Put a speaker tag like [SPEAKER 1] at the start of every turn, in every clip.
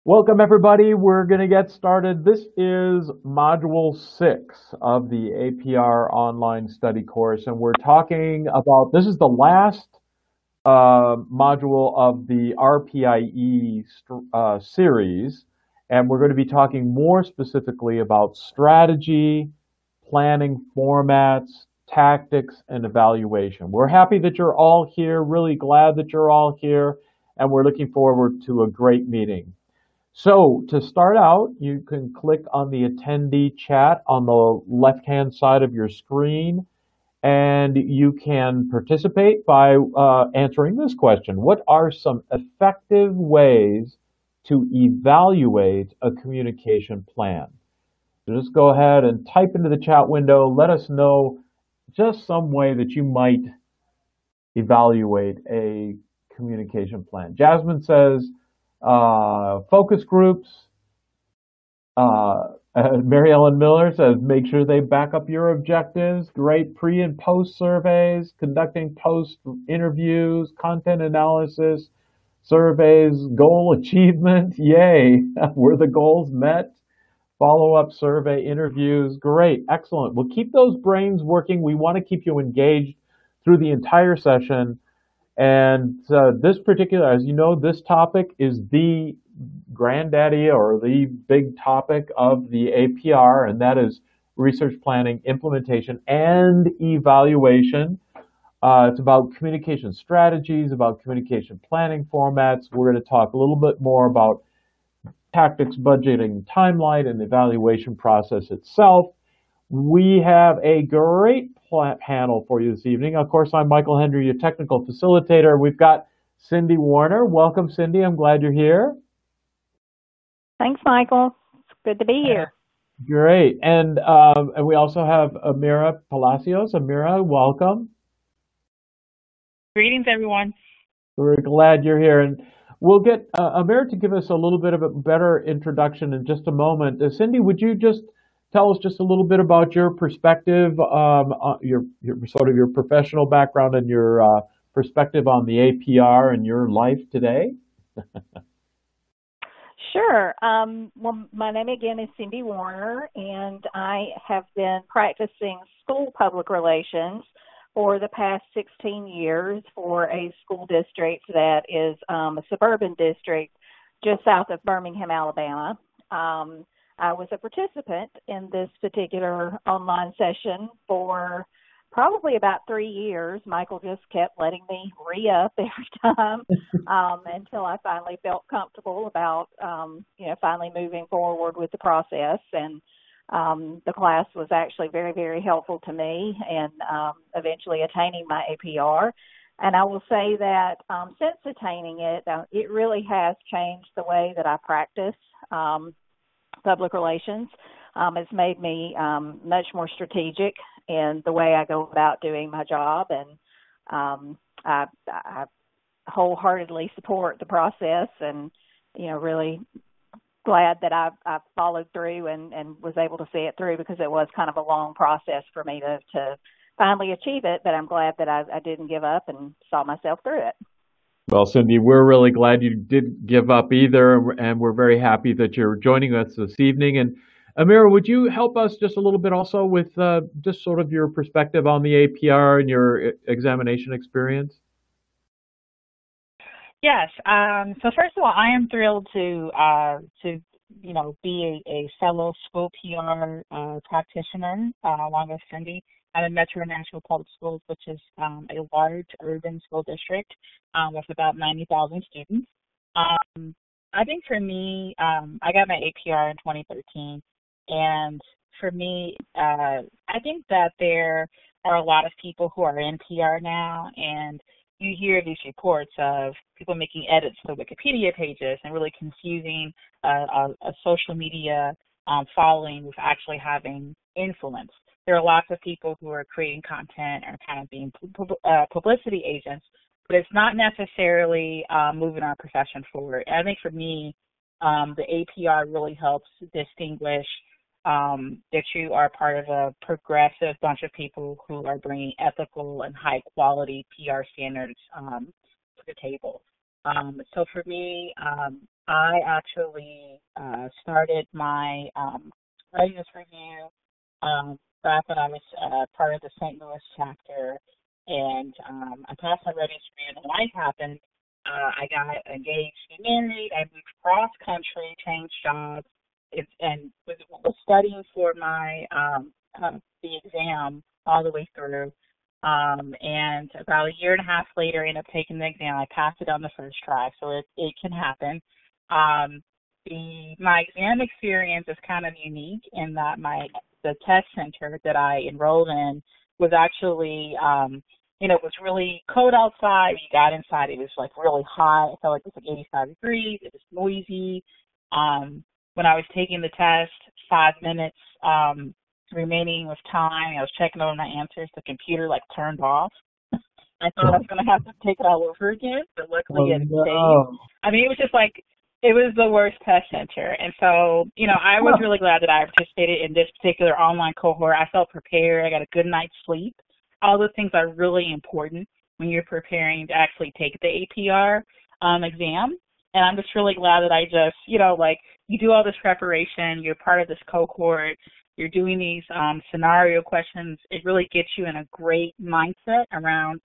[SPEAKER 1] Welcome, everybody. We're going to get started. This is Module 6 of the APR online study course, and we're talking about, this is the last module of the RPIE series, and we're going to be talking more specifically about strategy, planning formats, tactics, and evaluation. We're happy that you're all here, really glad that you're all here, and we're looking forward to a great meeting. So to start out, you can click on the attendee chat on the left-hand side of your screen, and you can participate by answering this question. What are some effective ways to evaluate a communication plan? So just go ahead and type into the chat window. Let us know just some way that you might evaluate a communication plan. Jasmine says, focus groups. Mary Ellen Miller says, make sure they back up your objectives. Great pre and post surveys, conducting post interviews, content analysis, surveys, goal achievement. Yay. Were the goals met? Follow-up survey interviews. Great. Excellent. We'll keep those brains working. We want to keep you engaged through the entire session. And this particular, as you know, this topic is the granddaddy or the big topic of the APR, and that is research planning, implementation, and evaluation. It's about communication strategies, about communication planning formats. We're going to talk a little bit more about tactics, budgeting, timeline, and evaluation process itself. We have a great panel for you this evening. Of course, I'm Michael Hendry, your technical facilitator. We've got Cindy Warner. Welcome, Cindy. I'm glad you're here.
[SPEAKER 2] Thanks, Michael. It's good to be here.
[SPEAKER 1] Great. And we also have Amira Palacios. Amira, welcome.
[SPEAKER 3] Greetings, everyone.
[SPEAKER 1] We're glad you're here. And we'll get Amira to give us a little bit of a better introduction in just a moment. Cindy, would you just tell us just a little bit about your perspective, your sort of your professional background and your perspective on the APR and your life today?
[SPEAKER 2] Sure. Well, my name again is Cindy Warner, and I have been practicing school public relations for the past 16 years for a school district that is a suburban district just south of Birmingham, Alabama. I was a participant in this particular online session for probably about 3 years. Michael just kept letting me re-up every time until I finally felt comfortable about, finally moving forward with the process. And the class was actually very, very helpful to me in eventually attaining my APR. And I will say that since attaining it, it really has changed the way that I practice public relations. It's made me much more strategic in the way I go about doing my job, and I wholeheartedly support the process, and really glad that I followed through and was able to see it through, because it was kind of a long process for me to finally achieve it, but I'm glad that I didn't give up and saw myself through it.
[SPEAKER 1] Well, Cindy, we're really glad you didn't give up either, and we're very happy that you're joining us this evening. And Amira, would you help us just a little bit also with just sort of your perspective on the APR and your examination experience?
[SPEAKER 3] Yes. So first of all, I am thrilled to be a fellow school PR practitioner along with Cindy. I'm in Metro Nashville Public Schools, which is a large urban school district with about 90,000 students. I think for me, I got my APR in 2013, and for me, I think that there are a lot of people who are in PR now, and you hear these reports of people making edits to Wikipedia pages and really confusing a social media following with actually having influence. There are lots of people who are creating content and kind of being publicity agents, but it's not necessarily moving our profession forward. And I think for me, the APR really helps distinguish that you are part of a progressive bunch of people who are bringing ethical and high quality PR standards to the table. So for me, I actually started my readiness review back when I was part of the St. Louis chapter, and I passed my readiness review, and life happened. I got engaged, married, I moved cross country, changed jobs, and was studying for my the exam all the way through. And about a year and a half later, I ended up taking the exam. I passed it on the first try, so it can happen. Um, my exam experience is kind of unique in that the test center that I enrolled in was actually it was really cold outside. You got inside, it was like really hot. It felt like it was like 85 degrees. It was noisy. When I was taking the test, 5 minutes remaining with time, I was checking over my answers. The computer like turned off. I thought I was going to have to take it all over again, but luckily it stayed. I mean, it was just like, it was the worst test center. And so, I was really glad that I participated in this particular online cohort. I felt prepared. I got a good night's sleep. All those things are really important when you're preparing to actually take the APR exam. And I'm just really glad that I just, you do all this preparation, you're part of this cohort, you're doing these scenario questions. It really gets you in a great mindset around,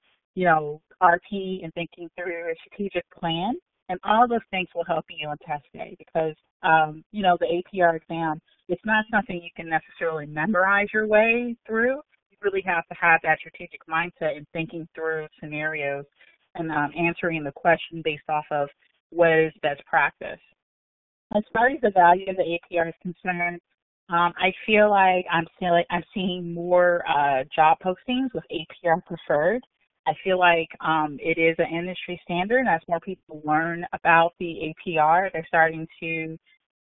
[SPEAKER 3] RP and thinking through a strategic plan. And all those things will help you on test day because, the APR exam, it's not something you can necessarily memorize your way through. You really have to have that strategic mindset in thinking through scenarios and answering the question based off of what is best practice. As far as the value of the APR is concerned, I feel like I'm seeing more job postings with APR preferred. I feel like it is an industry standard, and as more people learn about the APR, they're starting to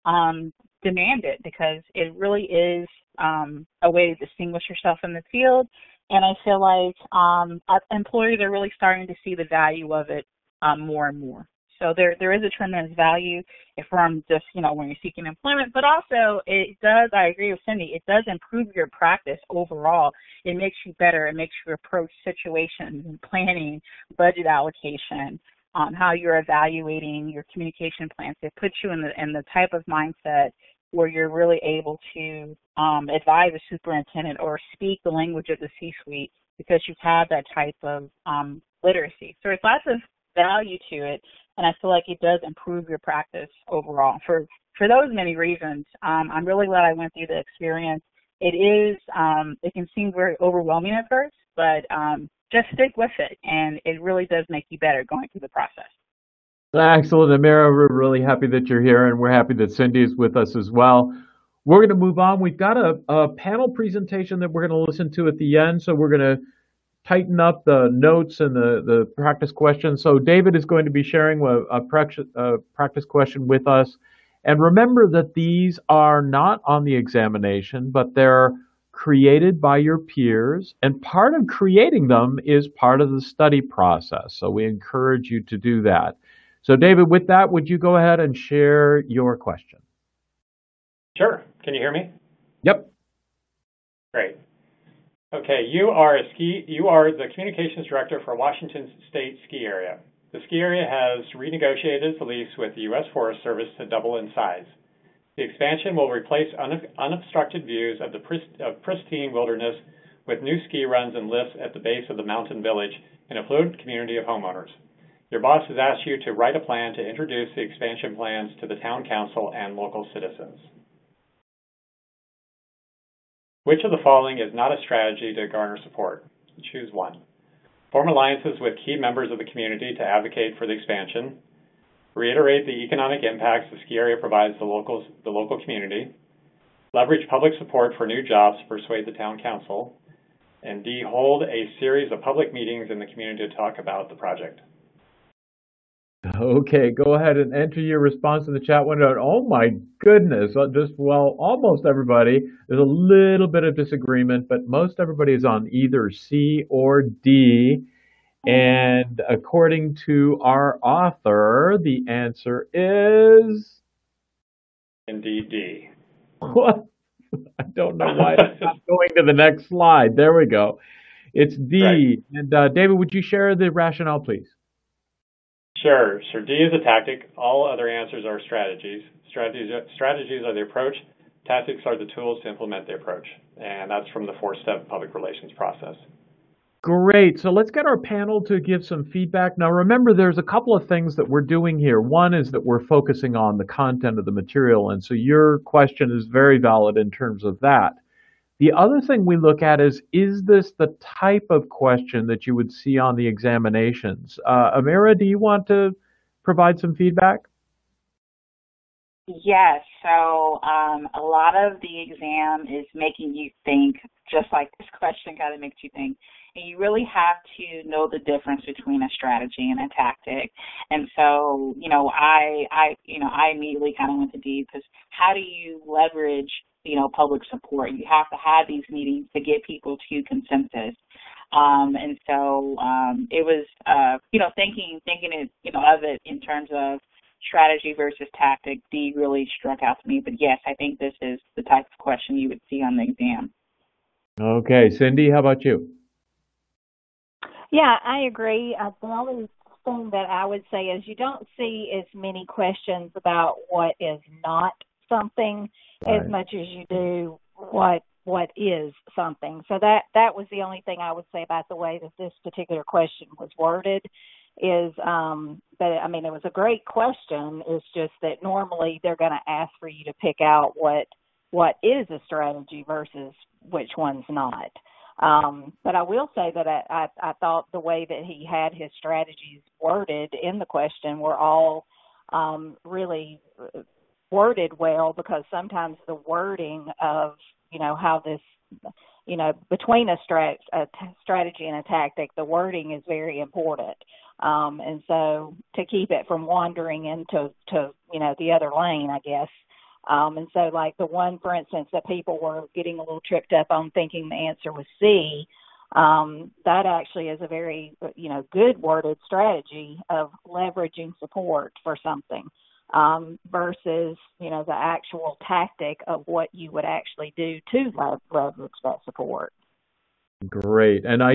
[SPEAKER 3] demand it because it really is a way to distinguish yourself in the field. And I feel like our employers are really starting to see the value of it more and more. So there is a tremendous value from just, when you're seeking employment, but also it does, I agree with Cindy, it does improve your practice overall. It makes you better. It makes you approach situations and planning, budget allocation, how you're evaluating your communication plans. It puts you in the type of mindset where you're really able to advise a superintendent or speak the language of the C-suite because you've had that type of literacy. So there's lots of value to it, and I feel like it does improve your practice overall. For those many reasons, I'm really glad I went through the experience. It can seem very overwhelming at first, but just stick with it, and it really does make you better going through the process.
[SPEAKER 1] Excellent, Amira. We're really happy that you're here, and we're happy that Cindy is with us as well. We're going to move on. We've got a panel presentation that we're going to listen to at the end, so we're going to tighten up the notes and the practice questions. So David is going to be sharing a practice question with us. And remember that these are not on the examination, but they're created by your peers. And part of creating them is part of the study process. So we encourage you to do that. So David, with that, would you go ahead and share your question?
[SPEAKER 4] Sure. Can you hear me?
[SPEAKER 1] Yep.
[SPEAKER 4] Great. Okay, you are the communications director for Washington State Ski Area. The ski area has renegotiated its lease with the U.S. Forest Service to double in size. The expansion will replace unobstructed views of pristine wilderness with new ski runs and lifts at the base of the mountain village in a fluid community of homeowners. Your boss has asked you to write a plan to introduce the expansion plans to the town council and local citizens. Which of the following is not a strategy to garner support? Choose one. Form alliances with key members of the community to advocate for the expansion. Reiterate the economic impacts the ski area provides the local community. Leverage public support for new jobs to persuade the town council. And D, hold a series of public meetings in the community to talk about the project.
[SPEAKER 1] Okay, go ahead and enter your response in the chat window. Oh my goodness, almost everybody. There's a little bit of disagreement, but most everybody is on either C or D. And according to our author, the answer is...
[SPEAKER 4] Indeed, D.
[SPEAKER 1] What? I don't know why it's not going to the next slide. There we go. It's D. Right. And David, would you share the rationale, please?
[SPEAKER 4] Sure. D is a tactic. All other answers are strategies. Strategies are the approach. Tactics are the tools to implement the approach. And that's from the 4-step public relations process.
[SPEAKER 1] Great. So let's get our panel to give some feedback. Now, remember, there's a couple of things that we're doing here. One is that we're focusing on the content of the material, and so your question is very valid in terms of that. The other thing we look at is this the type of question that you would see on the examinations? Amira, do you want to provide some feedback?
[SPEAKER 3] Yes, so a lot of the exam is making you think, just like this question kind of makes you think. And you really have to know the difference between a strategy and a tactic. And so, I immediately kind of went to D, because how do you leverage, public support? You have to have these meetings to get people to consensus. And so it was, thinking it, of it in terms of strategy versus tactic. D really struck out to me. But yes, I think this is the type of question you would see on the exam.
[SPEAKER 1] Okay, Cindy, how about you?
[SPEAKER 2] Yeah, I agree. The only thing that I would say is you don't see as many questions about what is not something as much as you do what is something. So that was the only thing I would say about the way that this particular question was worded is that, I mean, it was a great question. It's just that normally they're going to ask for you to pick out what is a strategy versus which one's not. But I will say that I thought the way that he had his strategies worded in the question were all really worded well, because sometimes the wording of, how this, between a strategy and a tactic, the wording is very important. And so to keep it from wandering into the other lane, I guess. And so, like the one, for instance, that people were getting a little tripped up on thinking the answer was C, that actually is a very, good worded strategy of leveraging support for something versus, the actual tactic of what you would actually do to leverage that support.
[SPEAKER 1] Great. And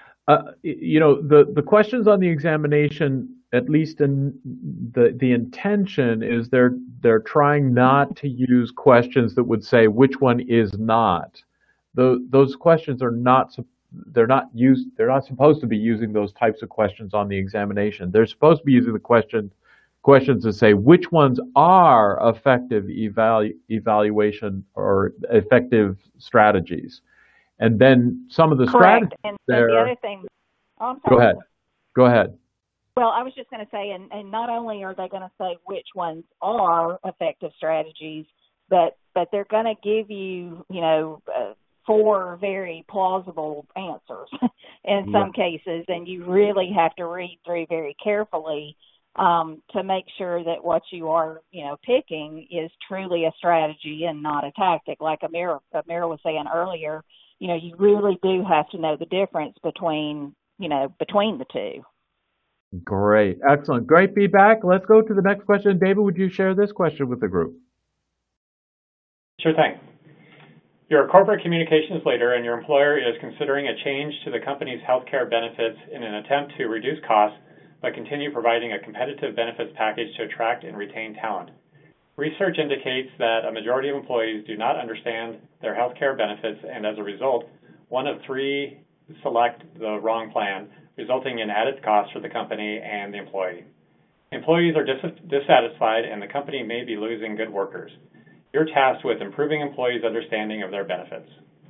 [SPEAKER 1] the questions on the examination, at least in the intention is they're trying not to use questions that would say which one is not. Those questions are not they're not supposed to be using those types of questions on the examination. They're supposed to be using the questions that say which ones are effective evaluation or effective strategies. And then some of the
[SPEAKER 2] Correct.
[SPEAKER 1] strategies
[SPEAKER 2] And
[SPEAKER 1] there.
[SPEAKER 2] the other thing. Oh, I'm sorry.
[SPEAKER 1] Go ahead.
[SPEAKER 2] Well, I was just going to say, and not only are they going to say which ones are effective strategies, but they're going to give you, 4 very plausible answers in some cases, and you really have to read through very carefully to make sure that what you are, picking is truly a strategy and not a tactic. Like Amira was saying earlier, you really do have to know the difference between the two.
[SPEAKER 1] Great. Excellent. Great feedback. Let's go to the next question. David, would you share this question with the group?
[SPEAKER 4] Sure thing. You're a corporate communications leader and your employer is considering a change to the company's healthcare benefits in an attempt to reduce costs but continue providing a competitive benefits package to attract and retain talent. Research indicates that a majority of employees do not understand their healthcare benefits, and as a result, 1 of 3 select the wrong plan, resulting in added costs for the company and the employee. Employees are dissatisfied, and the company may be losing good workers. You're tasked with improving employees' understanding of their benefits.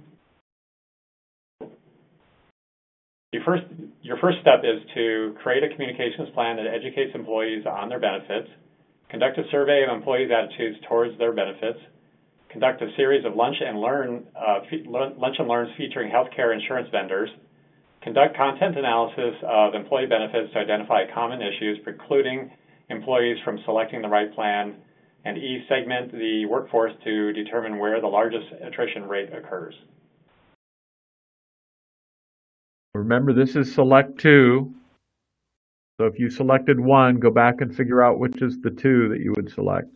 [SPEAKER 4] Your first step is to create a communications plan that educates employees on their benefits, conduct a survey of employees' attitudes towards their benefits, conduct a series of lunch and learns featuring healthcare insurance vendors, conduct content analysis of employee benefits to identify common issues precluding employees from selecting the right plan, and E, segment the workforce to determine where the largest attrition rate occurs.
[SPEAKER 1] Remember, this is select 2. So if you selected 1, go back and figure out which is the 2 that you would select.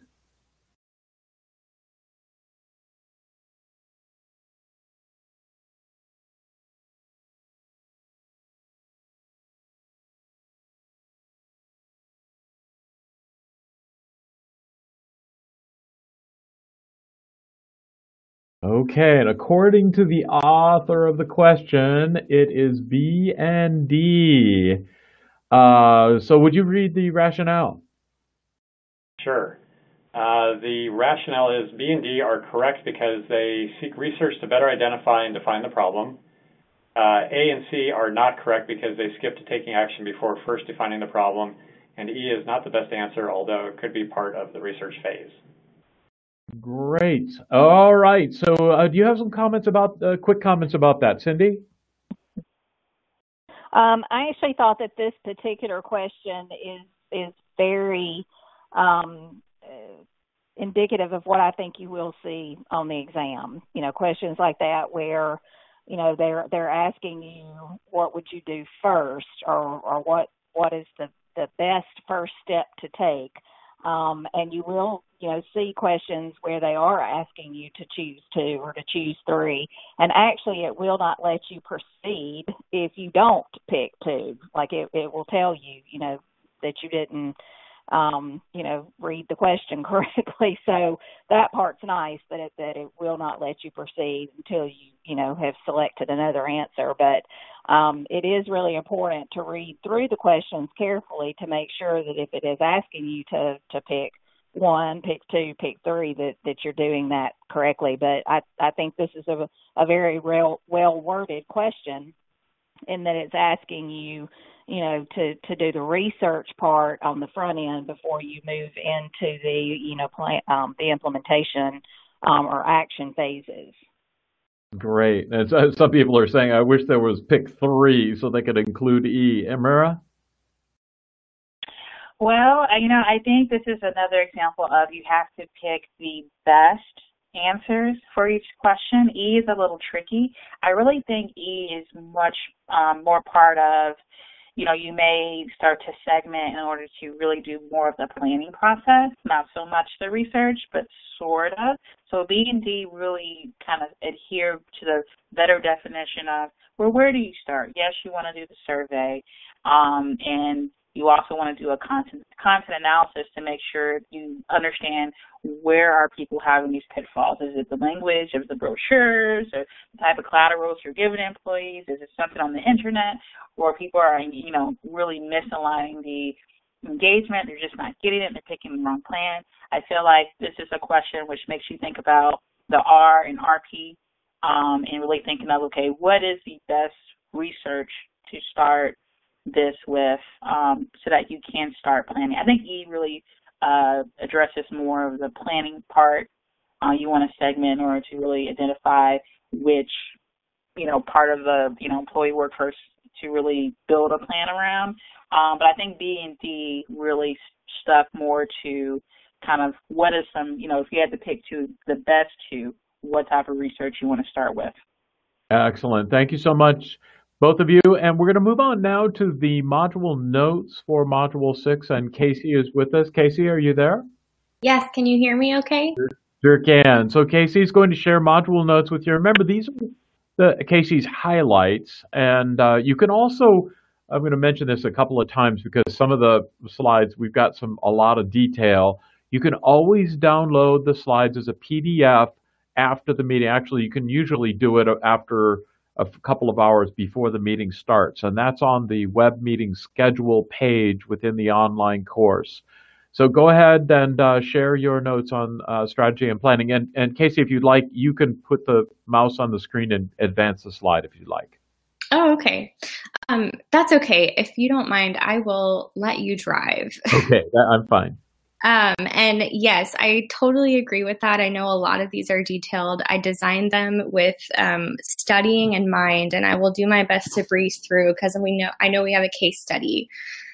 [SPEAKER 1] Okay, and according to the author of the question, it is B and D. So would you read the rationale?
[SPEAKER 4] Sure. The rationale is B and D are correct because they seek research to better identify and define the problem. A and C are not correct because they skip to taking action before first defining the problem. And E is not the best answer, although it could be part of the research phase.
[SPEAKER 1] Great. All right. So do you have some comments about, quick comments about that, Cindy?
[SPEAKER 2] I actually thought that this particular question is very indicative of what I think you will see on the exam. You know, questions like that where, you know, they're asking you what would you do first, or what is the best first step to take. And you will, you know, see questions where they are asking you to choose two or to choose three. And actually, it will not let you proceed if you don't pick two. Like it will tell you, you know, that you didn't, you know, read the question correctly. So that part's nice, that it will not let you proceed until you know, have selected another answer. But it is really important to read through the questions carefully to make sure that if it is asking you to pick one, pick two, pick three, that you're doing that correctly. But I think this is a very well worded question, in that it's asking you, you know, to do the research part on the front end before you move into the, you know, the implementation or action phases.
[SPEAKER 1] Great. And some people are saying, I wish there was pick three so they could include E. Amira?
[SPEAKER 3] Well, you know, I think this is another example of you have to pick the best answers for each question. E is a little tricky. I really think E is much more part of, you know, you may start to segment in order to really do more of the planning process, not so much the research, but sort of. So B and D really kind of adhere to the better definition of, well, where do you start? Yes, you want to do the survey, and you also want to do a content analysis to make sure you understand where are people having these pitfalls. Is it the language of the brochures, or the type of collaterals you're giving employees? Is it something on the internet, or people are, you know, really misaligning the engagement? They're just not getting it. They're picking the wrong plan. I feel like this is a question which makes you think about the R and RP, and really thinking of, okay, what is the best research to start this with, so that you can start planning. I think E really addresses more of the planning part. You want to segment in order to really identify which, you know, part of the, you know, employee workforce to really build a plan around. But I think B and D really stuck more to kind of what is some, you know, if you had to pick two, the best two, what type of research you want to start with.
[SPEAKER 1] Excellent. Thank you so much, both of you. And we're going to move on now to the module notes for Module 6. And Casey is with us. Casey, are you there?
[SPEAKER 5] Yes. Can you hear me okay?
[SPEAKER 1] Sure can. So Casey is going to share module notes with you. Remember, these are Casey's highlights. And you can also, I'm going to mention this a couple of times because some of the slides, we've got a lot of detail. You can always download the slides as a PDF after the meeting. Actually, you can usually do it after a couple of hours before the meeting starts. And that's on the web meeting schedule page within the online course. So go ahead and share your notes on strategy and planning. And Casey, if you'd like, you can put the mouse on the screen and advance the slide if you'd like.
[SPEAKER 5] Oh, okay. That's okay. If you don't mind, I will let you drive.
[SPEAKER 1] Okay, I'm fine.
[SPEAKER 5] And yes, I totally agree with that. I know a lot of these are detailed. I designed them with studying in mind, and I will do my best to breeze through because I know we have a case study.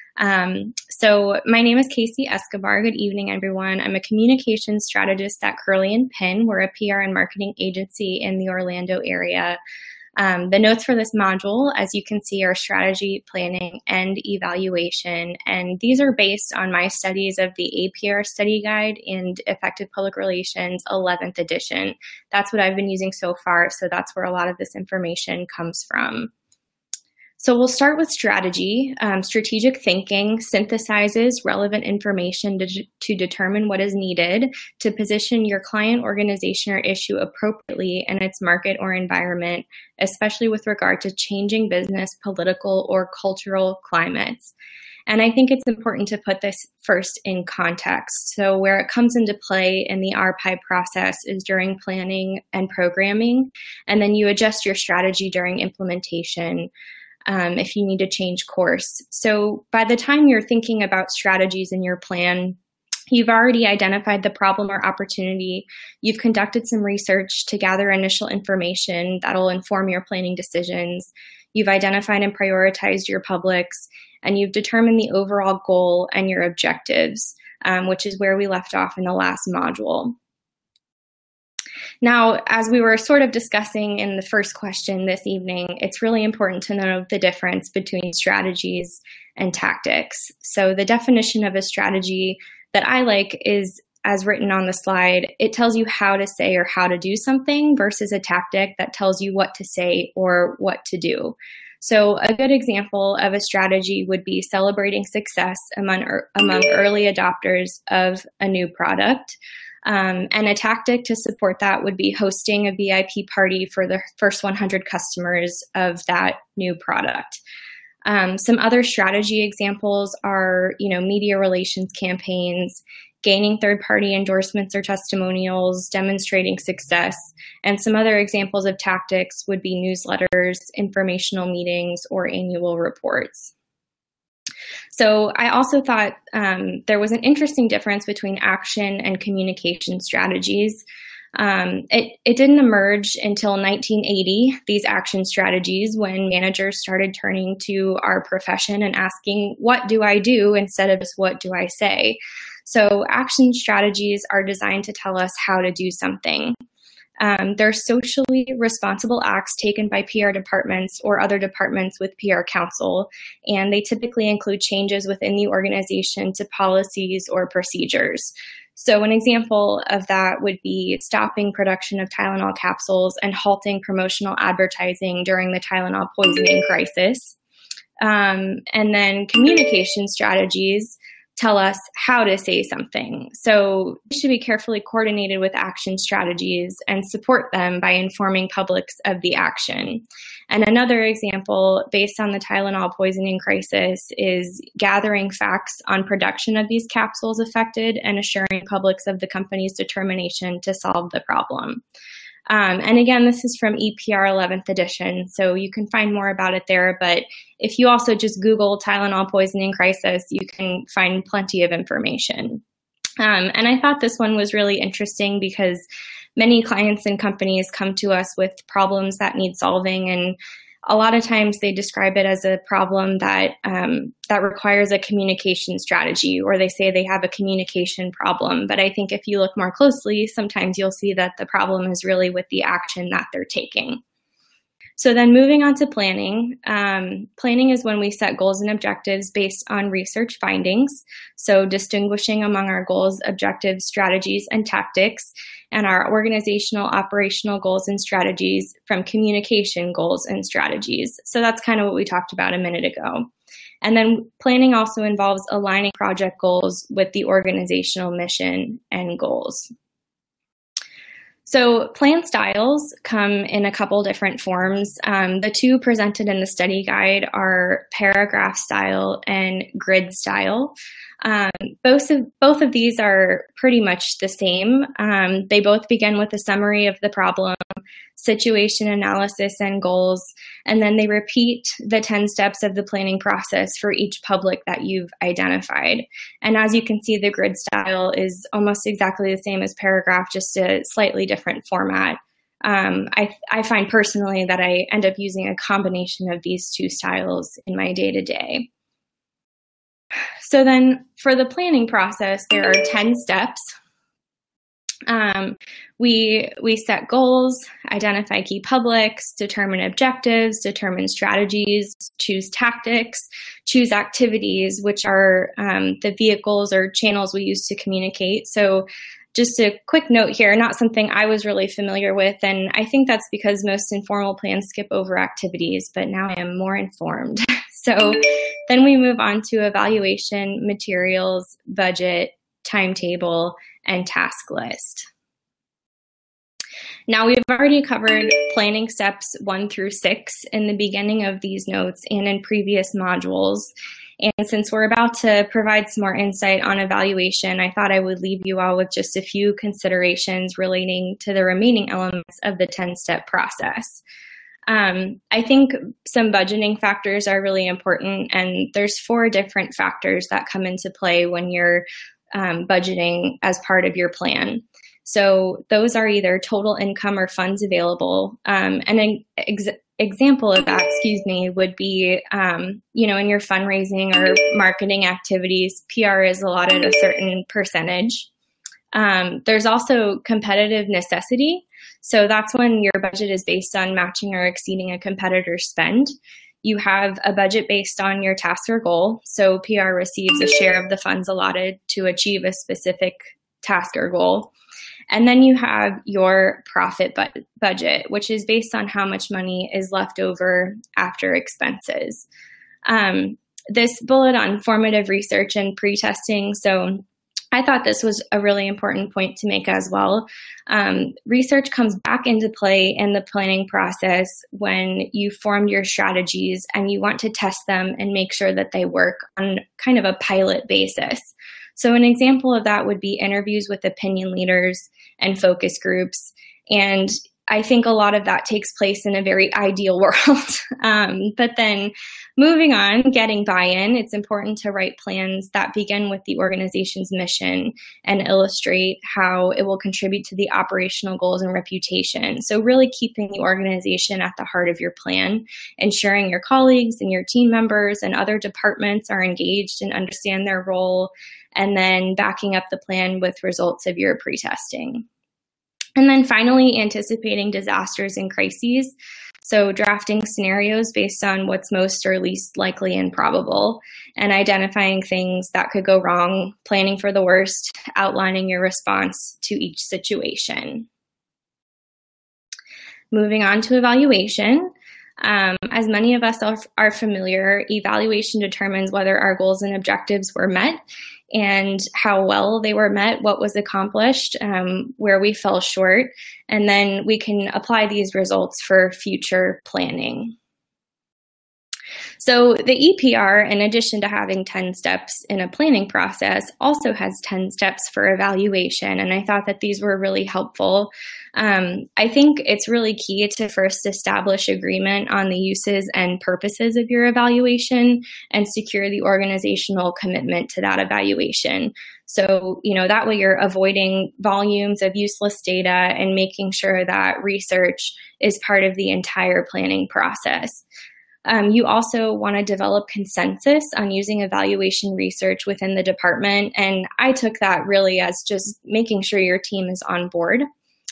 [SPEAKER 5] So my name is Casey Escobar. Good evening, everyone. I'm a communications strategist at Curly & Pin. We're a PR and marketing agency in the Orlando area. The notes for this module, as you can see, are strategy, planning, and evaluation. And these are based on my studies of the APR study guide and Effective Public Relations 11th edition. That's what I've been using so far. So that's where a lot of this information comes from. So we'll start with strategy. Strategic thinking synthesizes relevant information to determine what is needed to position your client, organization, or issue appropriately in its market or environment, especially with regard to changing business, political, or cultural climates. And I think it's important to put this first in context. So where it comes into play in the RPI process is during planning and programming, and then you adjust your strategy during implementation if you need to change course. So by the time you're thinking about strategies in your plan, you've already identified the problem or opportunity. You've conducted some research to gather initial information that'll inform your planning decisions. You've identified and prioritized your publics, and you've determined the overall goal and your objectives, which is where we left off in the last module. Now, as we were sort of discussing in the first question this evening, it's really important to know the difference between strategies and tactics. So the definition of a strategy that I like is, as written on the slide, it tells you how to say or how to do something versus a tactic that tells you what to say or what to do. So a good example of a strategy would be celebrating success among early adopters of a new product. And a tactic to support that would be hosting a VIP party for the first 100 customers of that new product. Some other strategy examples are, media relations campaigns, gaining third-party endorsements or testimonials, demonstrating success, and some other examples of tactics would be newsletters, informational meetings, or annual reports. So I also thought there was an interesting difference between action and communication strategies. It didn't emerge until 1980, these action strategies, when managers started turning to our profession and asking, what do I do, instead of just what do I say? So action strategies are designed to tell us how to do something. They're socially responsible acts taken by PR departments or other departments with PR counsel, and they typically include changes within the organization to policies or procedures. So an example of that would be stopping production of Tylenol capsules and halting promotional advertising during the Tylenol poisoning crisis. And then communication strategies tell us how to say something. So we should be carefully coordinated with action strategies and support them by informing publics of the action. And another example based on the Tylenol poisoning crisis is gathering facts on production of these capsules affected and assuring publics of the company's determination to solve the problem. And again, this is from EPR 11th edition, so you can find more about it there. But if you also just Google Tylenol poisoning crisis, you can find plenty of information. And I thought this one was really interesting because many clients and companies come to us with problems that need solving, and a lot of times they describe it as a problem that that requires a communication strategy, or they say they have a communication problem. But I think if you look more closely, sometimes you'll see that the problem is really with the action that they're taking. So then moving on to planning. Planning is when we set goals and objectives based on research findings. So distinguishing among our goals, objectives, strategies, and tactics, and our organizational, operational goals and strategies from communication goals and strategies. So that's kind of what we talked about a minute ago. And then planning also involves aligning project goals with the organizational mission and goals. So plan styles come in a couple different forms. The two presented in the study guide are paragraph style and grid style. Both of these are pretty much the same. They both begin with a summary of the problem, situation analysis, and goals, and then they repeat the 10 steps of the planning process for each public that you've identified. And as you can see, the grid style is almost exactly the same as paragraph, just a slightly different format. I find personally that I end up using a combination of these two styles in my day-to-day. So then for the planning process, there are 10 steps. We set goals, identify key publics, determine objectives, determine strategies, choose tactics, choose activities, which are the vehicles or channels we use to communicate. So just a quick note here, not something I was really familiar with, and I think that's because most informal plans skip over activities, but now I am more informed. So then we move on to evaluation, materials, budget, timetable, and task list. Now, we've already covered planning steps 1 through 6 in the beginning of these notes and in previous modules. And since we're about to provide some more insight on evaluation, I thought I would leave you all with just a few considerations relating to the remaining elements of the 10-step process. I think some budgeting factors are really important, and there's 4 different factors that come into play when you're budgeting as part of your plan. So those are either total income or funds available. And an example of that, would be, in your fundraising or marketing activities, PR is allotted a certain percentage. There's also competitive necessity. So that's when your budget is based on matching or exceeding a competitor's spend. You have a budget based on your task or goal. So PR receives a share of the funds allotted to achieve a specific task or goal. And then you have your profit budget, which is based on how much money is left over after expenses. This bullet on formative research and pre-testing, so I thought this was a really important point to make as well. Research comes back into play in the planning process when you formed your strategies and you want to test them and make sure that they work on kind of a pilot basis. So an example of that would be interviews with opinion leaders and focus groups. And I think a lot of that takes place in a very ideal world. But then moving on, getting buy-in, it's important to write plans that begin with the organization's mission and illustrate how it will contribute to the operational goals and reputation. So really keeping the organization at the heart of your plan, ensuring your colleagues and your team members and other departments are engaged and understand their role, and then backing up the plan with results of your pre-testing. And then finally, anticipating disasters and crises. So drafting scenarios based on what's most or least likely and probable, and identifying things that could go wrong, planning for the worst, outlining your response to each situation. Moving on to evaluation. As many of us are familiar, evaluation determines whether our goals and objectives were met and how well they were met, what was accomplished, where we fell short, and then we can apply these results for future planning. So the EPR, in addition to having 10 steps in a planning process, also has 10 steps for evaluation, and I thought that these were really helpful. I think it's really key to first establish agreement on the uses and purposes of your evaluation and secure the organizational commitment to that evaluation. So, that way you're avoiding volumes of useless data and making sure that research is part of the entire planning process. You also want to develop consensus on using evaluation research within the department, and I took that really as just making sure your team is on board.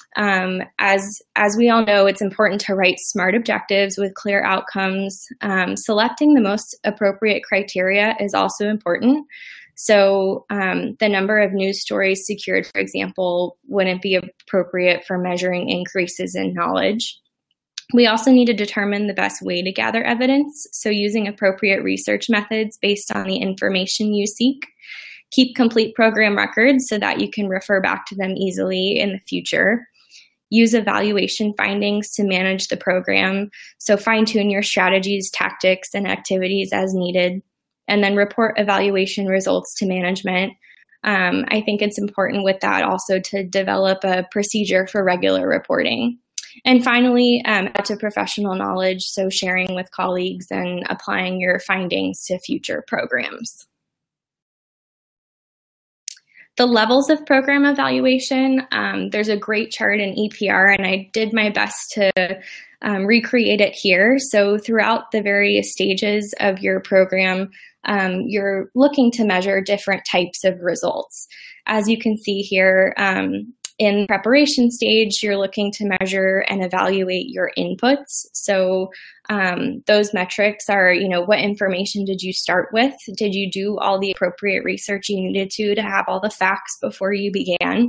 [SPEAKER 5] As we all know, it's important to write SMART objectives with clear outcomes. Selecting the most appropriate criteria is also important. So the number of news stories secured, for example, wouldn't be appropriate for measuring increases in knowledge. We also need to determine the best way to gather evidence, so using appropriate research methods based on the information you seek. Keep complete program records so that you can refer back to them easily in the future. Use evaluation findings to manage the program, so fine-tune your strategies, tactics, and activities as needed, and then report evaluation results to management. I think it's important with that also to develop a procedure for regular reporting. And finally, add to professional knowledge, so sharing with colleagues and applying your findings to future programs. The levels of program evaluation, there's a great chart in EPR, and I did my best to recreate it here. So throughout the various stages of your program, you're looking to measure different types of results. As you can see here, in the preparation stage, you're looking to measure and evaluate your inputs. So those metrics are, what information did you start with? Did you do all the appropriate research you needed to have all the facts before you began?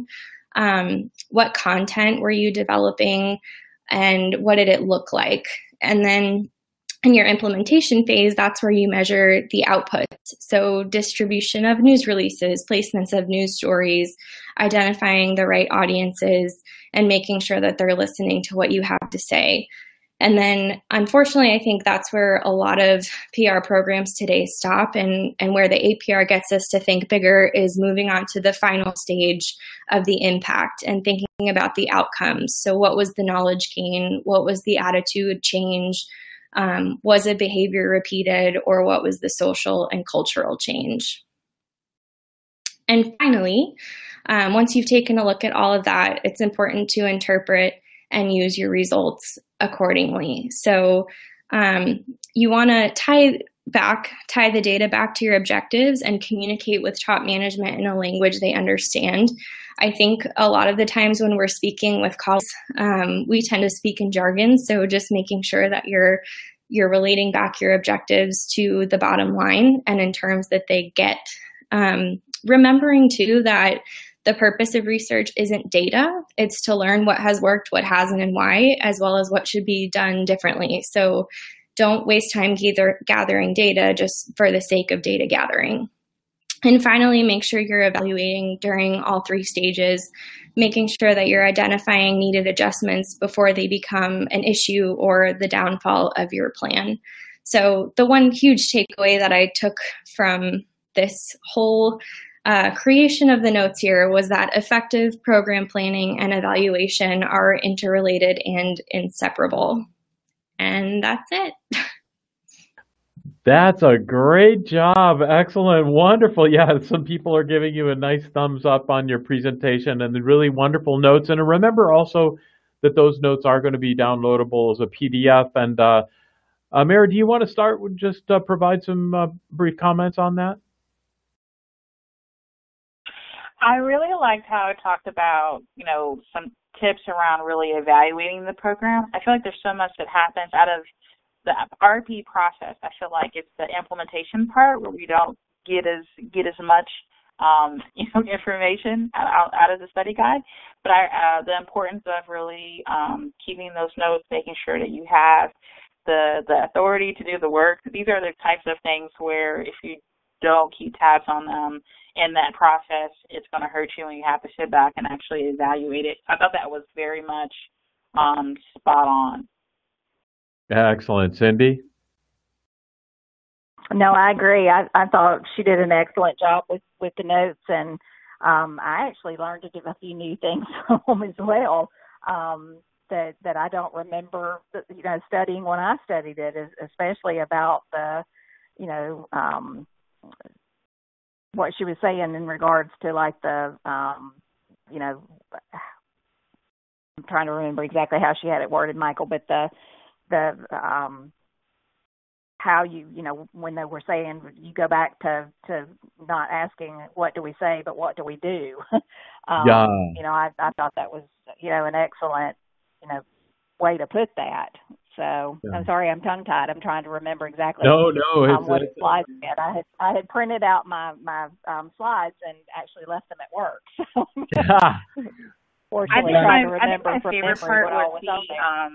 [SPEAKER 5] What content were you developing, and what did it look like? And then in your implementation phase, that's where you measure the output. So distribution of news releases, placements of news stories, identifying the right audiences, and making sure that they're listening to what you have to say. And then, unfortunately, I think that's where a lot of PR programs today stop, and where the APR gets us to think bigger is moving on to the final stage of the impact and thinking about the outcomes. So what was the knowledge gain? What was the attitude change? Was a behavior repeated, or what was the social and cultural change? And finally, once you've taken a look at all of that, it's important to interpret and use your results accordingly. So you want to tie the data back to your objectives and communicate with top management in a language they understand. I think a lot of the times when we're speaking with colleagues, we tend to speak in jargon. So just making sure that you're relating back your objectives to the bottom line and in terms that they get. Remembering too that the purpose of research isn't data. It's to learn what has worked, what hasn't, and why, as well as what should be done differently. So don't waste time gathering data just for the sake of data gathering. And finally, make sure you're evaluating during all three stages, making sure that you're identifying needed adjustments before they become an issue or the downfall of your plan. So the one huge takeaway that I took from this whole creation of the notes here was that effective program planning and evaluation are interrelated and inseparable. And that's it.
[SPEAKER 1] That's a great job. Excellent. Wonderful. Yeah, some people are giving you a nice thumbs up on your presentation and the really wonderful notes. And remember also that those notes are going to be downloadable as a PDF. And Mary, do you want to start with just provide some brief comments on that?
[SPEAKER 3] I really liked how it talked about, some tips around really evaluating the program. I feel like there's so much that happens out of the RP process. I feel like it's the implementation part where we don't get as much information out of the study guide. But the importance of really keeping those notes, making sure that you have the authority to do the work. These are the types of things where if you don't keep tabs on them in that process, it's going to hurt you when you have to sit back and actually evaluate it. I thought that was very much spot on.
[SPEAKER 1] Excellent. Cindy?
[SPEAKER 2] No, I agree. I thought she did an excellent job with the notes, and I actually learned a few new things from them as well that I don't remember, studying when I studied it, especially about the, what she was saying in regards to like the, I'm trying to remember exactly how she had it worded, Michael, but the how when they were saying you go back to not asking what do we say, but what do we do?
[SPEAKER 1] Yeah.
[SPEAKER 2] I thought that was, an excellent, way to put that. So yeah. I'm sorry, I'm tongue tied. I'm trying to remember exactly
[SPEAKER 1] what
[SPEAKER 2] the slides said. I had printed out my slides and actually left them at work. So fortunately, trying to remember from memory what all was on there.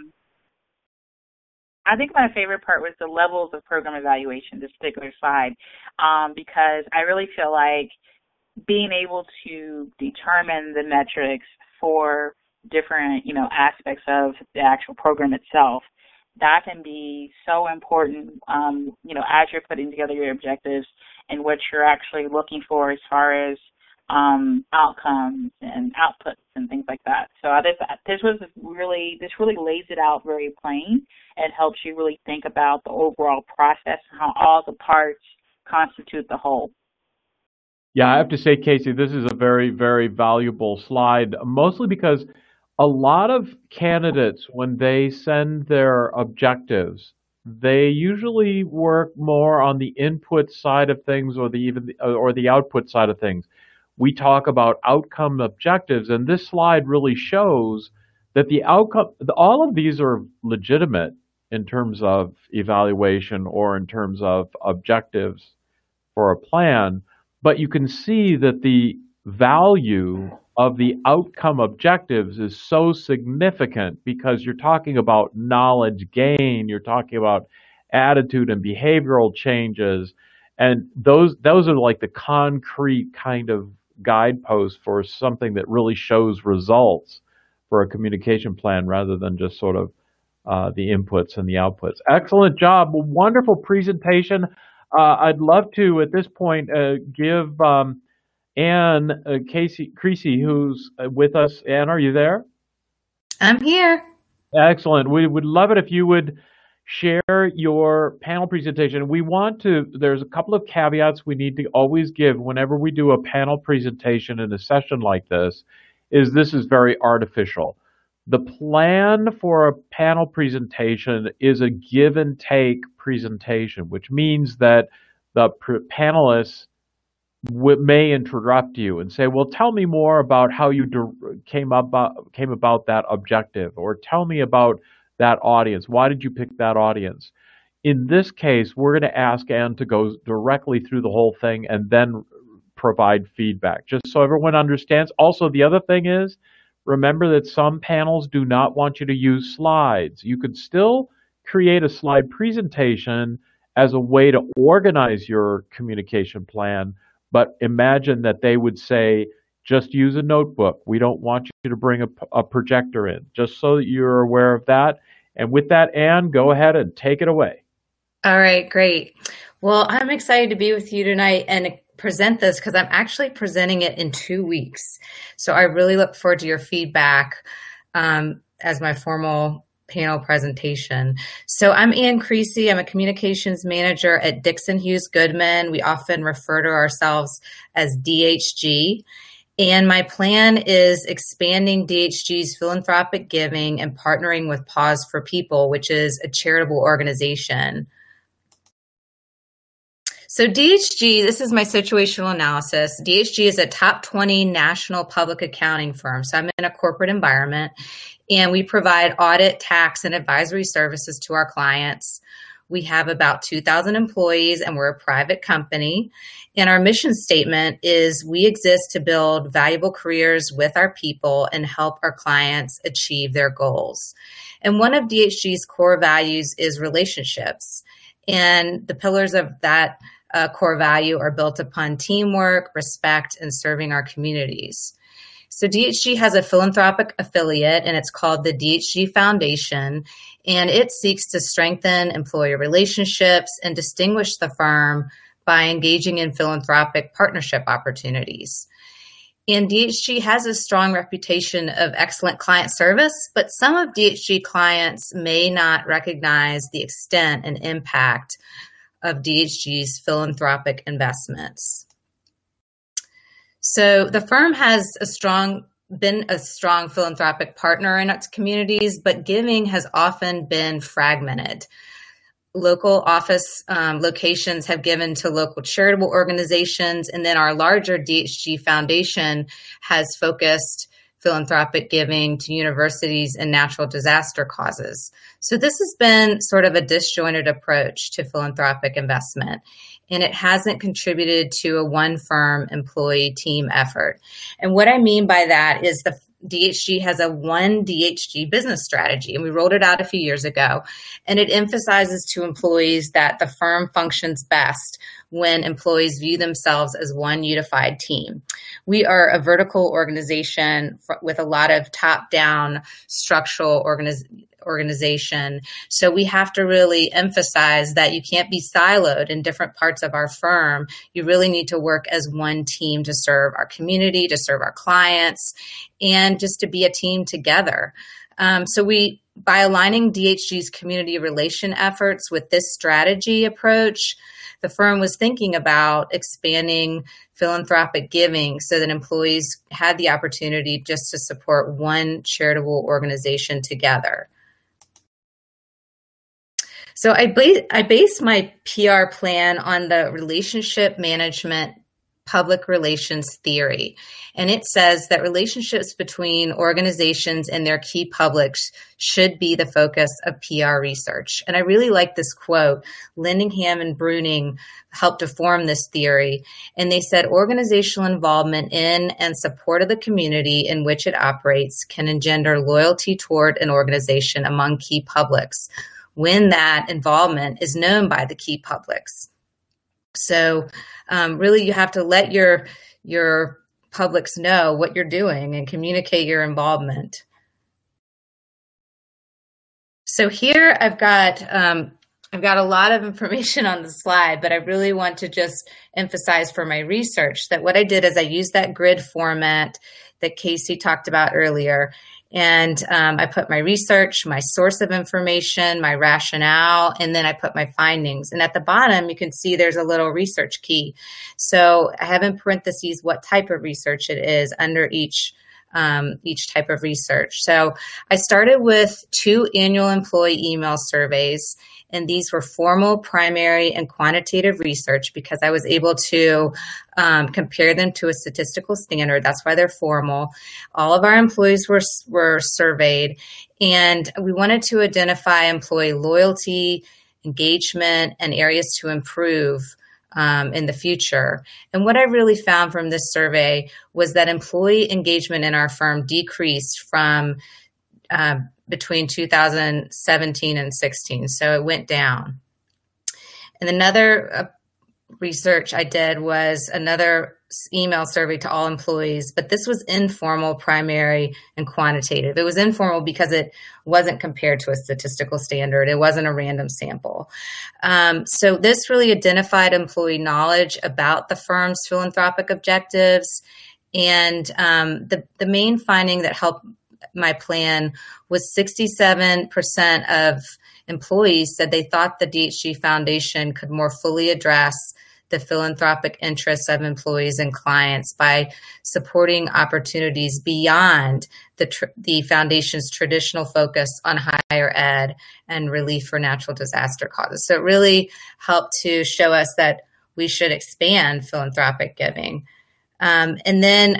[SPEAKER 3] I think my favorite part was the levels of program evaluation, this particular slide, because I really feel like being able to determine the metrics for different, aspects of the actual program itself, that can be so important, as you're putting together your objectives and what you're actually looking for as far as outcomes and outputs and things like that. So this really lays it out very plain and helps you really think about the overall process and how all the parts constitute the whole.
[SPEAKER 1] Yeah, I have to say, Casey, this is a very, very valuable slide, mostly because a lot of candidates, when they send their objectives, they usually work more on the input side of things or the output side of things. We talk about outcome objectives, and this slide really shows that the outcome, all of these are legitimate in terms of evaluation or in terms of objectives for a plan, but you can see that the value of the outcome objectives is so significant because you're talking about knowledge gain, you're talking about attitude and behavioral changes, and those are like the concrete kind of guideposts for something that really shows results for a communication plan rather than just sort of the inputs and the outputs. Excellent job. Wonderful presentation. I'd love to, at this point, give Ann Creasy, who's with us. Ann, are you there?
[SPEAKER 6] I'm here.
[SPEAKER 1] Excellent. We would love it if you would share your panel presentation. There's a couple of caveats we need to always give whenever we do a panel presentation in a session like this is very artificial. The plan for a panel presentation is a give and take presentation, which means that the panelists may interrupt you and say, well, tell me more about how you came about that objective, or tell me about that audience. Why did you pick that audience? In this case, we're going to ask Ann to go directly through the whole thing and then provide feedback, just so everyone understands. Also, the other thing is, remember that some panels do not want you to use slides. You could still create a slide presentation as a way to organize your communication plan, but imagine that they would say, just use a notebook. We don't want you to bring a projector in, just so that you're aware of that. And with that, Ann, go ahead and take it away.
[SPEAKER 6] All right, great. Well, I'm excited to be with you tonight and present this because I'm actually presenting it in 2 weeks. So I really look forward to your feedback as my formal panel presentation. So I'm Ann Creasy. I'm a communications manager at Dixon Hughes Goodman. We often refer to ourselves as DHG. And my plan is expanding DHG's philanthropic giving and partnering with Pause for People, which is a charitable organization. So DHG, this is my situational analysis. DHG is a top 20 national public accounting firm. So I'm in a corporate environment, and we provide audit, tax, and advisory services to our clients. We have about 2,000 employees, and we're a private company. And our mission statement is we exist to build valuable careers with our people and help our clients achieve their goals. And one of DHG's core values is relationships. And the pillars of that core value are built upon teamwork, respect, and serving our communities. So DHG has a philanthropic affiliate, and it's called the DHG Foundation, and it seeks to strengthen employee relationships and distinguish the firm by engaging in philanthropic partnership opportunities. And DHG has a strong reputation of excellent client service, but some of DHG clients may not recognize the extent and impact of DHG's philanthropic investments. So the firm has been a strong philanthropic partner in its communities, but giving has often been fragmented. Local office locations have given to local charitable organizations, and then our larger DHG Foundation has focused philanthropic giving to universities and natural disaster causes. So this has been sort of a disjointed approach to philanthropic investment, and it hasn't contributed to a one firm employee team effort. And what I mean by that is the DHG has a one DHG business strategy, and we rolled it out a few years ago, and it emphasizes to employees that the firm functions best when employees view themselves as one unified team. We are a vertical organization with a lot of top-down structural organization. So we have to really emphasize that you can't be siloed in different parts of our firm. You really need to work as one team to serve our community, to serve our clients, and just to be a team together. By aligning DHG's community relation efforts with this strategy approach, the firm was thinking about expanding philanthropic giving so that employees had the opportunity just to support one charitable organization together. So I base my PR plan on the relationship management public relations theory. And it says that relationships between organizations and their key publics should be the focus of PR research. And I really like this quote. Lindingham and Bruning helped to form this theory. And they said organizational involvement in and support of the community in which it operates can engender loyalty toward an organization among key publics when that involvement is known by the key publics. So really, you have to let your publics know what you're doing and communicate your involvement. So here I've got a lot of information on the slide, but I really want to just emphasize for my research that what I did is I used that grid format that Casey talked about earlier. And I put my research, my source of information, my rationale, and then I put my findings. And at the bottom, you can see there's a little research key. So I have in parentheses what type of research it is under each type of research. So I started with 2 annual employee email surveys, and these were formal, primary, and quantitative research because I was able to compare them to a statistical standard. That's why they're formal. All of our employees were surveyed, and we wanted to identify employee loyalty, engagement, and areas to improve in the future. And what I really found from this survey was that employee engagement in our firm decreased from between 2017 and 16. So it went down. And another research I did was another email survey to all employees, but this was informal, primary, and quantitative. It was informal because it wasn't compared to a statistical standard. It wasn't a random sample. So this really identified employee knowledge about the firm's philanthropic objectives. And the main finding that helped my plan was 67% of employees said they thought the DHG Foundation could more fully address the philanthropic interests of employees and clients by supporting opportunities beyond the foundation's traditional focus on higher ed and relief for natural disaster causes. So it really helped to show us that we should expand philanthropic giving. And then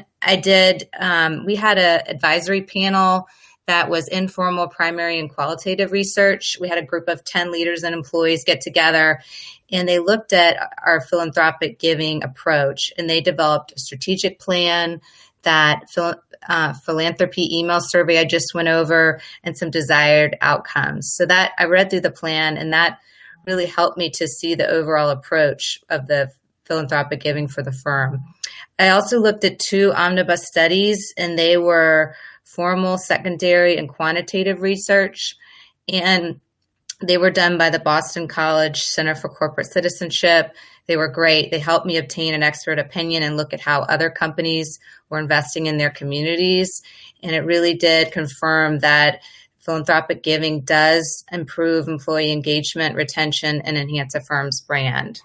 [SPEAKER 6] we had an advisory panel that was informal, primary, and qualitative research. We had a group of 10 leaders and employees get together, and they looked at our philanthropic giving approach, and they developed a strategic plan, that philanthropy email survey I just went over, and some desired outcomes. So that I read through the plan, and that really helped me to see the overall approach of the philanthropic giving for the firm. I also looked at 2 omnibus studies, and they were formal, secondary, and quantitative research. And they were done by the Boston College Center for Corporate Citizenship. They were great. They helped me obtain an expert opinion and look at how other companies were investing in their communities. And it really did confirm that philanthropic giving does improve employee engagement, retention, and enhance a firm's brand.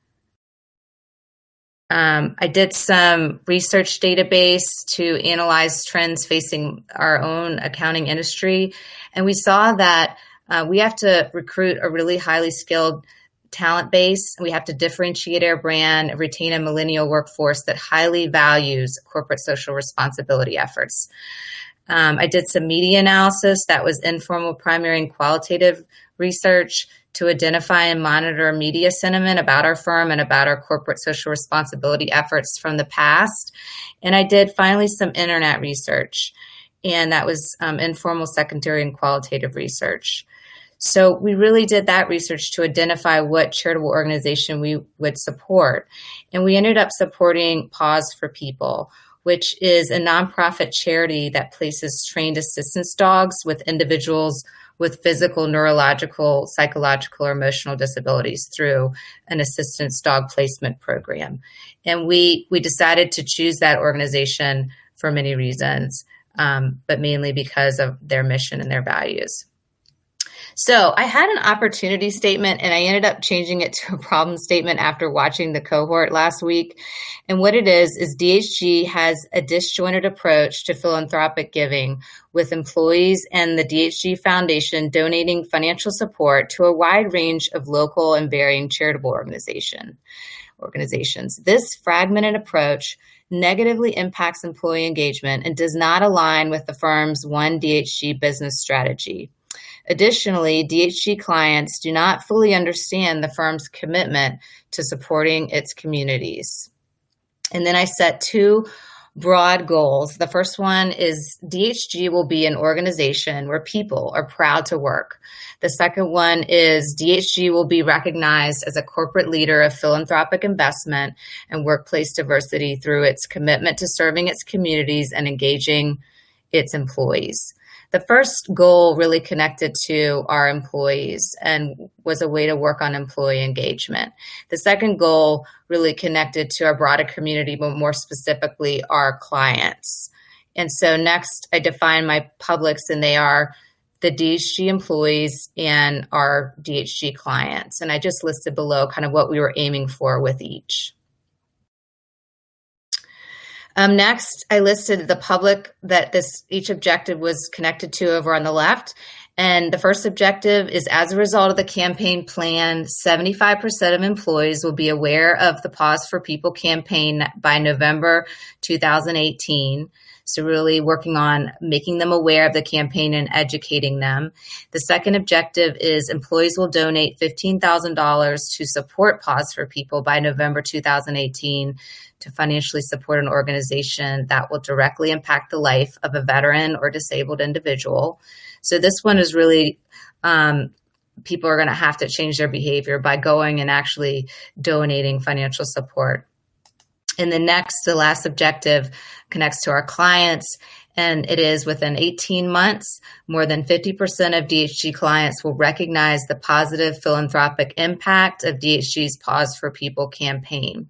[SPEAKER 6] I did some research database to analyze trends facing our own accounting industry. And we saw that we have to recruit a really highly skilled talent base. We have to differentiate our brand and retain a millennial workforce that highly values corporate social responsibility efforts. I did some media analysis that was informal, primary, and qualitative research to identify and monitor media sentiment about our firm and about our corporate social responsibility efforts from the past. And I did finally some internet research, and that was informal, secondary, and qualitative research. So we really did that research to identify what charitable organization we would support. And we ended up supporting Pause for People, which is a nonprofit charity that places trained assistance dogs with individuals with physical, neurological, psychological, or emotional disabilities through an assistance dog placement program. And we decided to choose that organization for many reasons, but mainly because of their mission and their values. So I had an opportunity statement, and I ended up changing it to a problem statement after watching the cohort last week. And what it is DHG has a disjointed approach to philanthropic giving, with employees and the DHG Foundation donating financial support to a wide range of local and varying charitable organizations. organizations. This fragmented approach negatively impacts employee engagement and does not align with the firm's One DHG business strategy. Additionally, DHG clients do not fully understand the firm's commitment to supporting its communities. And then I set 2 broad goals. The first one is DHG will be an organization where people are proud to work. The second one is DHG will be recognized as a corporate leader of philanthropic investment and workplace diversity through its commitment to serving its communities and engaging its employees. The first goal really connected to our employees and was a way to work on employee engagement. The second goal really connected to our broader community, but more specifically our clients. And so next I define my publics, and they are the DHG employees and our DHG clients. And I just listed below kind of what we were aiming for with each. Next, I listed the public that each objective was connected to over on the left. And the first objective is, as a result of the campaign plan, 75% of employees will be aware of the Pause for People campaign by November 2018. So really working on making them aware of the campaign and educating them. The second objective is employees will donate $15,000 to support Pause for People by November 2018 to financially support an organization that will directly impact the life of a veteran or disabled individual. So this one is really, people are going to have to change their behavior by going and actually donating financial support. And the last objective connects to our clients, and it is within 18 months, more than 50% of DHG clients will recognize the positive philanthropic impact of DHG's Pause for People campaign.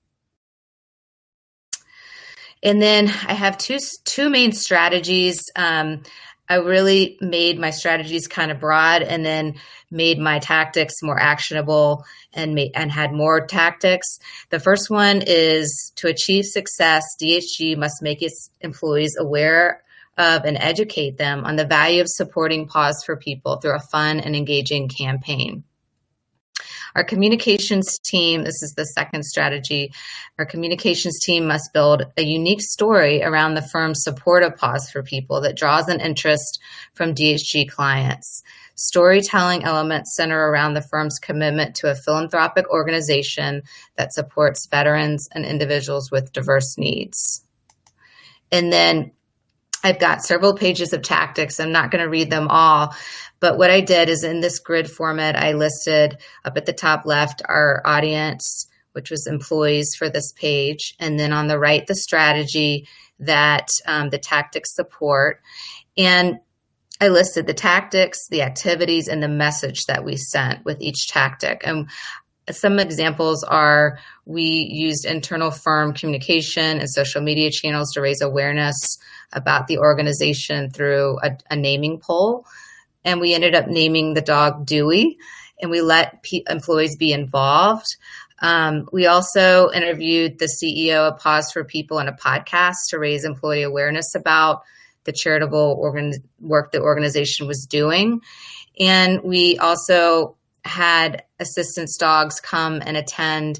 [SPEAKER 6] And then I have two main strategies. I really made my strategies kind of broad and then made my tactics more actionable and had more tactics. The first one is to achieve success, DHG must make its employees aware of and educate them on the value of supporting Pause for People through a fun and engaging campaign. Our communications team, this is the second strategy, our communications team must build a unique story around the firm's support of Pause for People that draws an interest from DHG clients. Storytelling elements center around the firm's commitment to a philanthropic organization that supports veterans and individuals with diverse needs. And then I've got several pages of tactics. I'm not going to read them all, but what I did is in this grid format, I listed up at the top left our audience, which was employees for this page. And then on the right, the strategy that the tactics support. And I listed the tactics, the activities, and the message that we sent with each tactic. And some examples are we used internal firm communication and social media channels to raise awareness about the organization through a naming poll. And we ended up naming the dog Dewey, and we let employees be involved. We also interviewed the CEO of Pause for People in a podcast to raise employee awareness about the charitable work the organization was doing. And we also had assistance dogs come and attend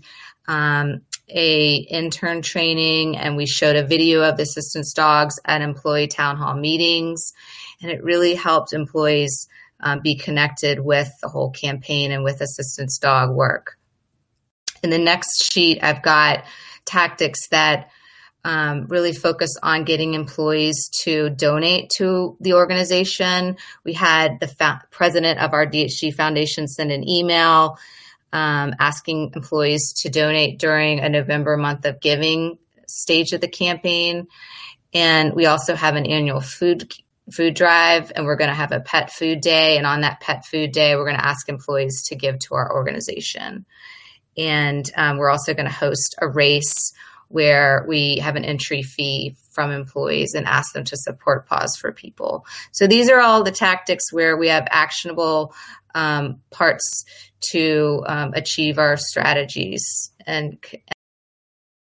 [SPEAKER 6] a intern training, and we showed a video of the assistance dogs at employee town hall meetings. And it really helped employees be connected with the whole campaign and with assistance dog work. In the next sheet, I've got tactics that really focus on getting employees to donate to the organization. We had the president of our DHG Foundation send an email asking employees to donate during a November month of giving stage of the campaign. And we also have an annual food drive, and we're going to have a pet food day. And on that pet food day, we're going to ask employees to give to our organization. And we're also going to host a race where we have an entry fee from employees and ask them to support Pause for People. So these are all the tactics where we have actionable parts to achieve our strategies and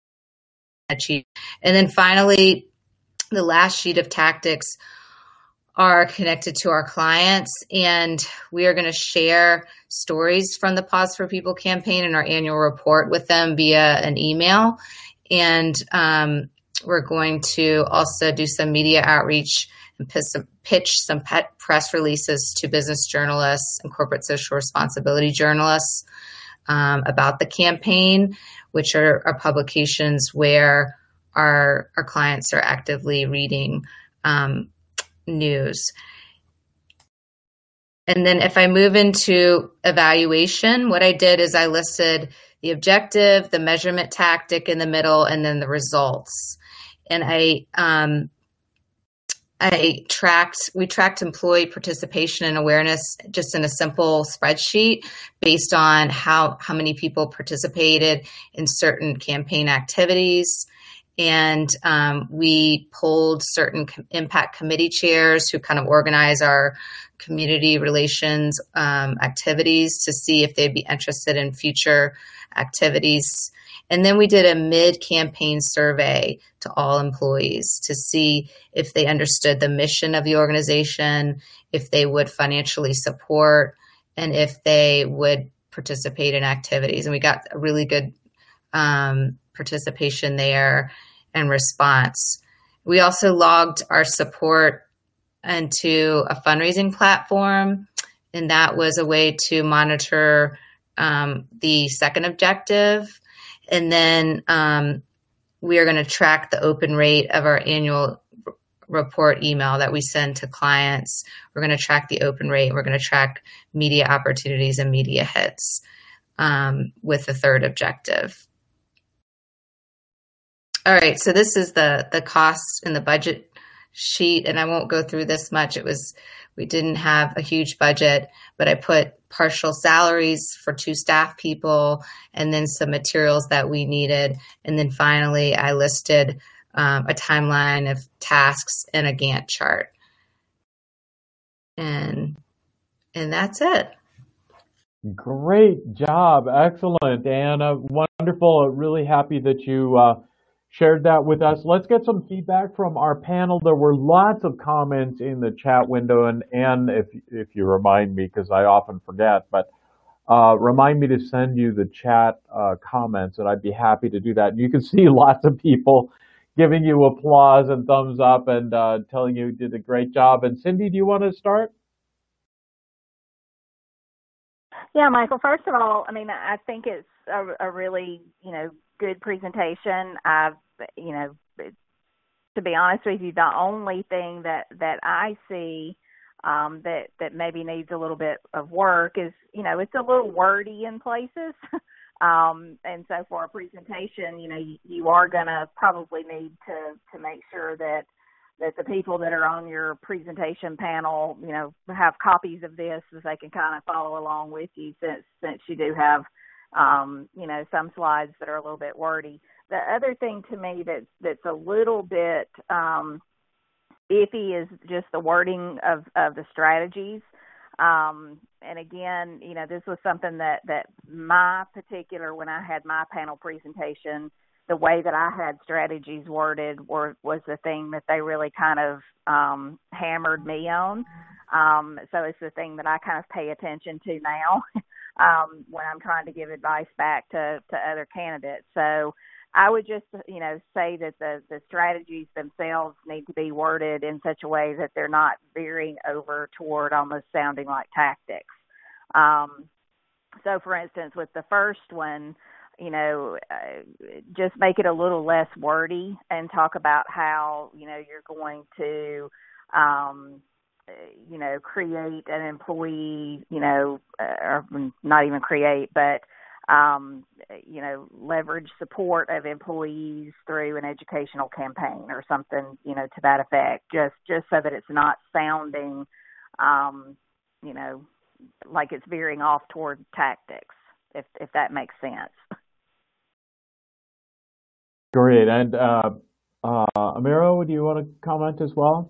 [SPEAKER 6] achieve. And then finally, the last sheet of tactics are connected to our clients, and we are going to share stories from the Pause for People campaign in our annual report with them via an email. And we're going to also do some media outreach and pitch some press releases to business journalists and corporate social responsibility journalists about the campaign, which are publications where our clients are actively reading news. And then if I move into evaluation, what I did is I listed the objective, the measurement tactic in the middle, and then the results. And we tracked employee participation and awareness just in a simple spreadsheet based on how many people participated in certain campaign activities. And we pulled certain impact committee chairs who kind of organize our community relations activities to see if they'd be interested in future activities. And then we did a mid-campaign survey to all employees to see if they understood the mission of the organization, if they would financially support, and if they would participate in activities. And we got a really good participation there and response. We also logged our support into a fundraising platform, and that was a way to monitor the second objective. And then we are going to track the open rate of our annual report email that we send to clients. We're going to track the open rate. We're going to track media opportunities and media hits with the third objective. All right, so this is the cost in the budget sheet, and I won't go through this much. We didn't have a huge budget, but I put partial salaries for 2 staff people and then some materials that we needed. And then finally, I listed a timeline of tasks and a Gantt chart. And that's it.
[SPEAKER 1] Great job. Excellent, Anna. Wonderful. Really happy that you shared that with us. Let's get some feedback from our panel. There were lots of comments in the chat window, and if you remind me, because I often forget, but remind me to send you the chat comments, and I'd be happy to do that. And you can see lots of people giving you applause and thumbs up and telling you did a great job. And Cindy, do you want to start?
[SPEAKER 2] Yeah, Michael, first of all, I think it's a really, good presentation. To be honest with you, the only thing that I see that maybe needs a little bit of work is, it's a little wordy in places. And so for a presentation, you are going to probably need to make sure that the people that are on your presentation panel, have copies of this so they can kind of follow along with you since you do have, some slides that are a little bit wordy. The other thing to me that's a little bit iffy is just the wording of the strategies. And again, this was something that my particular, when I had my panel presentation, the way that I had strategies worded was the thing that they really kind of hammered me on. So it's the thing that I kind of pay attention to now when I'm trying to give advice back to other candidates. So I would just, say that the strategies themselves need to be worded in such a way that they're not veering over toward almost sounding like tactics. So, for instance, with the first one, just make it a little less wordy and talk about how, you're going to, create an employee, or not even create, but, leverage support of employees through an educational campaign or something, to that effect, just so that it's not sounding, like it's veering off toward tactics, if that makes sense.
[SPEAKER 1] Great. And Amira, do you want to comment as well?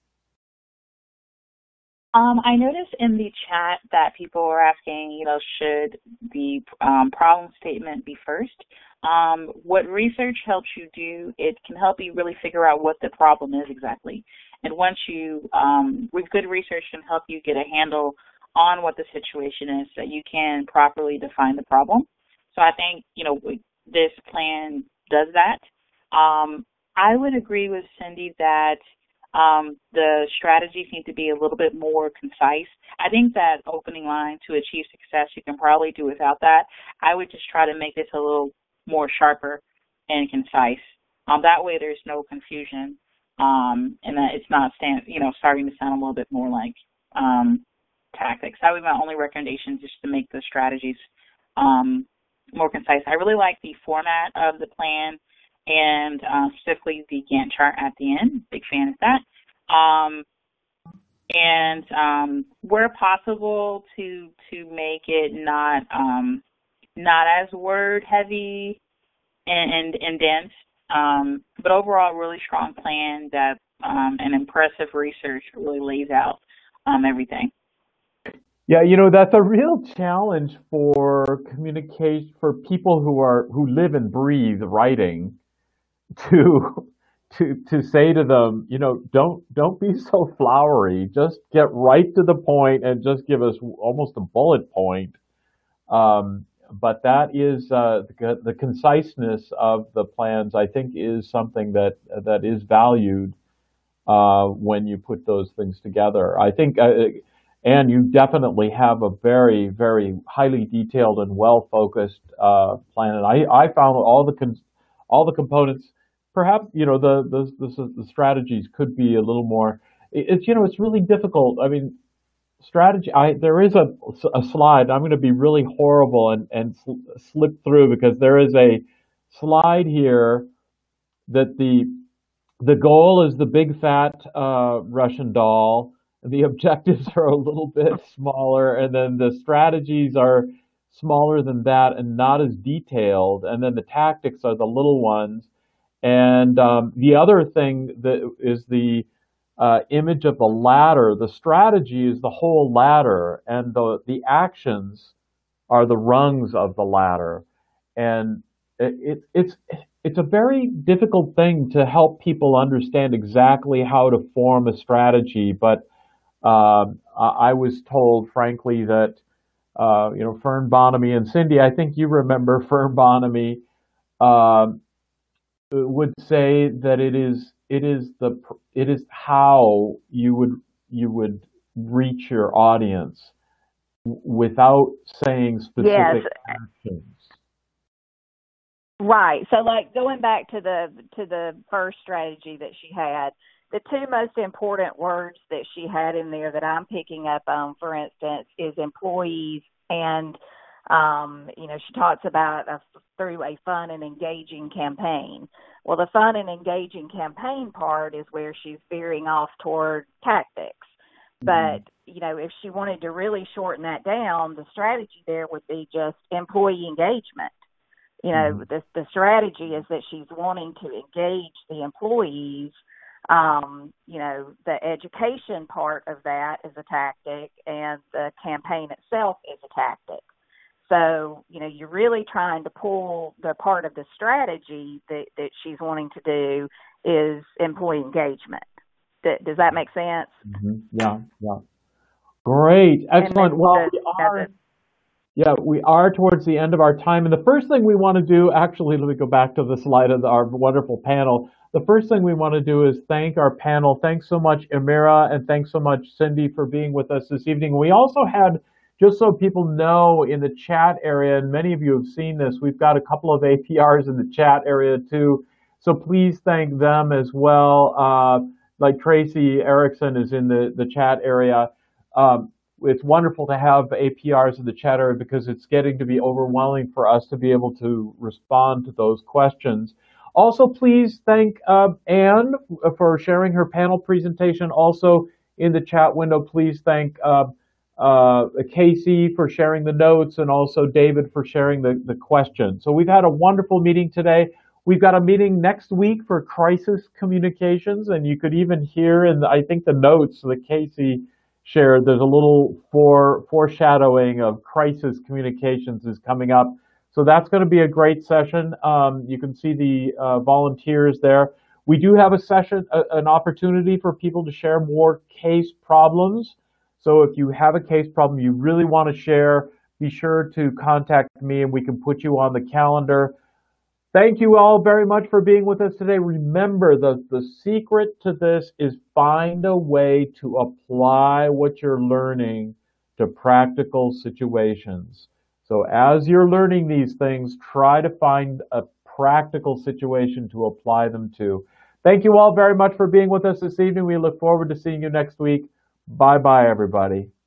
[SPEAKER 3] I noticed in the chat that people were asking, should the problem statement be first? What research helps you do, it can help you really figure out what the problem is exactly. And once you, with good research, can help you get a handle on what the situation is, so you can properly define the problem. So I think, this plan does that. I would agree with Cindy that the strategies need to be a little bit more concise. I think that opening line to achieve success, you can probably do without that. I would just try to make this a little more sharper and concise. That way there's no confusion, and that it's not starting to sound a little bit more like tactics. That would be my only recommendation, just to make the strategies more concise. I really like the format of the plan, and specifically the Gantt chart at the end. Big fan of that. And where possible, to make it not as word heavy and dense, but overall really strong plan that and impressive research really lays out everything.
[SPEAKER 1] Yeah, that's a real challenge for communication, for people who live and breathe writing, to say to them, don't be so flowery. Just get right to the point and just give us almost a bullet point. But that is the conciseness of the plans, I think, is something that is valued when you put those things together. I think, and you definitely have a very, very highly detailed and well-focused plan. And I found all the components. Perhaps the strategies could be a little more. It's really difficult. I mean, strategy. There is a slide. I'm going to be really horrible and slip through, because there is a slide here that the goal is the big fat Russian doll. The objectives are a little bit smaller, and then the strategies are smaller than that and not as detailed, and then the tactics are the little ones. And the other thing that is the image of the ladder. The strategy is the whole ladder, and the actions are the rungs of the ladder. And it's a very difficult thing to help people understand exactly how to form a strategy. But I was told, frankly, that Fern Bonamy and Cindy, I think you remember Fern Bonamy, would say that it is how you would reach your audience without saying specific actions.
[SPEAKER 2] Right. So, like, going back to the first strategy that she had, the two most important words that she had in there that I'm picking up on, for instance, is employees, and she talks about through a fun and engaging campaign. Well, the fun and engaging campaign part is where she's veering off toward tactics. But, if she wanted to really shorten that down, the strategy there would be just employee engagement. The strategy is that she's wanting to engage the employees. The education part of that is a tactic, and the campaign itself is a tactic. So, you're really trying to pull the part of the strategy that she's wanting to do is employee engagement. Does that make sense?
[SPEAKER 1] Yeah. Great. Excellent. Well, we are towards the end of our time. And the first thing we want to do, actually, let me go back to the slide of our wonderful panel. The first thing we want to do is thank our panel. Thanks so much, Amira, and thanks so much, Cindy, for being with us this evening. We also had, just so people know, in the chat area, and many of you have seen this, we've got a couple of APRs in the chat area too. So please thank them as well. Like Tracy Erickson is in the chat area. It's wonderful to have APRs in the chat area, because it's getting to be overwhelming for us to be able to respond to those questions. Also, please thank Anne for sharing her panel presentation. Also in the chat window, please thank Casey for sharing the notes, and also David for sharing the questions. So we've had a wonderful meeting today. We've got a meeting next week for crisis communications, and you could even hear in I think the notes that Casey shared, there's a little foreshadowing of crisis communications is coming up. So that's going to be a great session. You can see the volunteers there. We do have a session, an opportunity for people to share more case problems. So if you have a case problem you really want to share, be sure to contact me and we can put you on the calendar. Thank you all very much for being with us today. Remember, the secret to this is find a way to apply what you're learning to practical situations. So as you're learning these things, try to find a practical situation to apply them to. Thank you all very much for being with us this evening. We look forward to seeing you next week. Bye-bye, everybody.